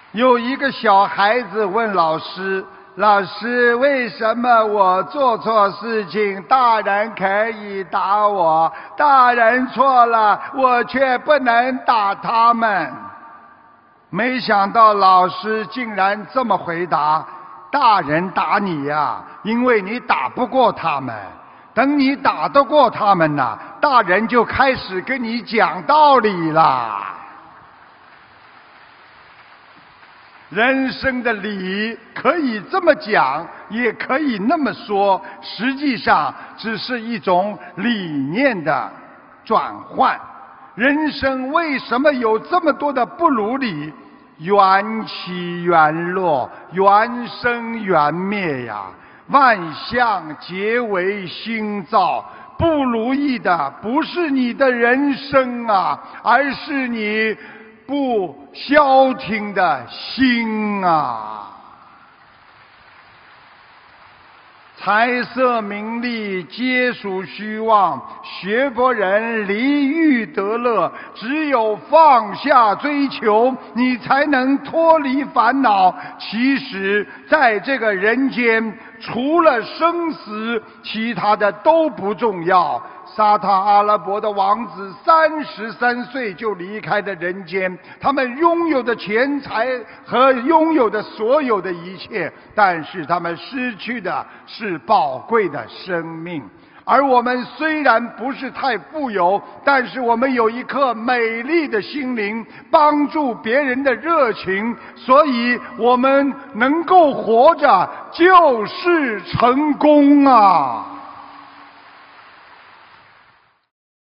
有一个小孩子问老师：“老师，为什么我做错事情，大人可以打我，大人错了，我却不能打他们？”没想到老师竟然这么回答：“大人打你呀，因为你打不过他们。等你打得过他们呢，大人就开始跟你讲道理了。”人生的理可以这么讲，也可以那么说，实际上只是一种理念的转换。人生为什么有这么多的不如理？缘起缘落，缘生缘灭呀，万象皆为心造。不如意的不是你的人生啊，而是你不消停的心啊！财色名利皆属虚妄，学佛人离欲得乐，只有放下追求，你才能脱离烦恼。其实在这个人间，除了生死，其他的都不重要。沙特阿拉伯的王子33岁就离开了人间，他们拥有的钱财和拥有的所有的一切，但是他们失去的是宝贵的生命。而我们虽然不是太富有，但是我们有一颗美丽的心灵，帮助别人的热情，所以我们能够活着就是成功啊！